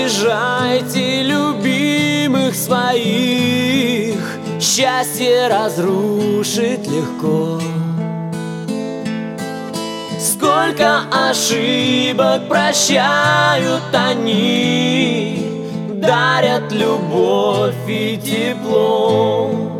обижайте любимых своих, счастье разрушить легко. Сколько ошибок прощают они, дарят любовь и тепло.